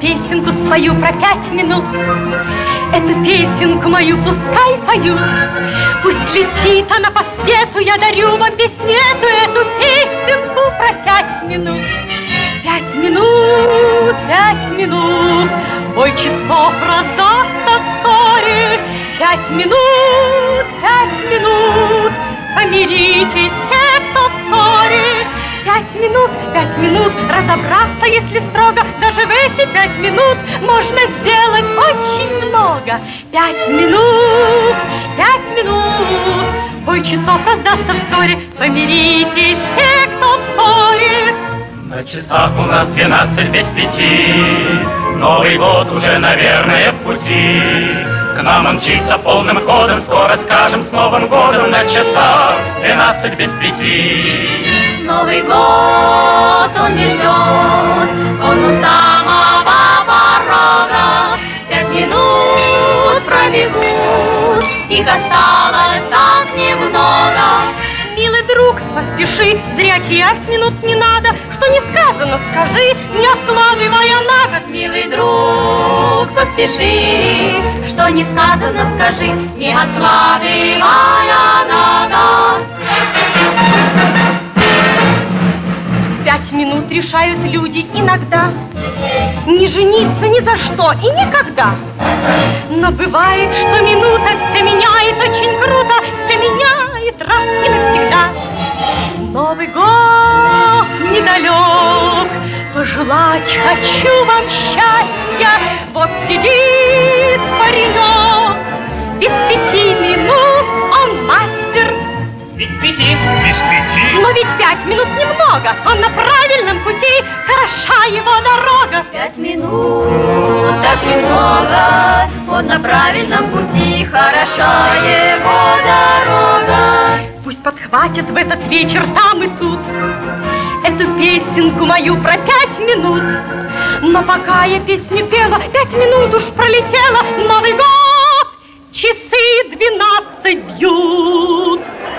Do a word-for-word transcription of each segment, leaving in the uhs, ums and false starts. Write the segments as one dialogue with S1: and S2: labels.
S1: песенку спою про пять минут. Эту песенку мою пускай поют. Пусть летит она по свету, я дарю вам песню эту, эту песенку про пять минут. Пять минут, пять минут, бой часов раздастся вскоре. Пять минут, пять минут, помиритесь те, кто в ссоре. Пять минут, пять минут, разобраться, если строго, даже в эти пять минут можно сделать очень много. Пять минут, пять минут, бой часов раздастся вскоре. Помиритесь те, кто в ссоре.
S2: На часах у нас двенадцать без пяти, Новый год уже, наверное, в пути. К нам он мчится полным ходом, скоро скажем с Новым годом. На часах двенадцать без пяти.
S3: Новый год он не ждет, он у самого порога. Пять минут пробегут, их осталось так немного.
S1: Милый друг, поспеши, зря терять минут не надо. Что не сказано, скажи, не откладывая на год.
S3: Милый друг, поспеши, что не сказано, скажи, не откладывая на год.
S1: Пять минут решают люди иногда не жениться ни за что и никогда. Но бывает, что минута все меняет очень круто, все меняет раз и навсегда. Новый год недалек, пожелать хочу вам счастья. Вот сидит паренек, без пяти минут он мастер.
S2: Без пяти. Без пяти.
S1: Но ведь пять минут немного, он на правильном пути, хороша его дорога.
S3: Пять минут, так немного, он на правильном пути, хороша его дорога.
S1: Пусть подхватят в этот вечер там и тут эту песенку мою про пять минут. Но пока я песню пела, пять минут уж пролетело. Новый год, часы двенадцать бьют.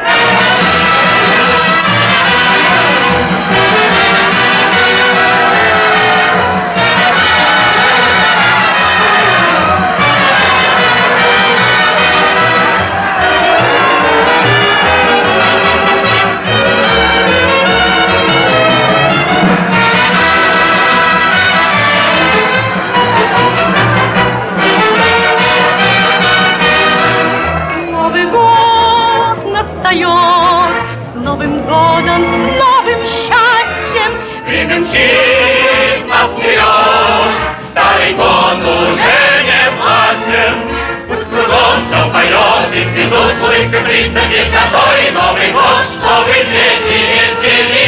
S1: С Новым годом, с новым счастьем.
S2: Время мчит нас вперед, старый год уже не властен. Пусть кругом все поет, и цветут улыбкой лица, ведь на то и Новый год, чтобы дети веселились.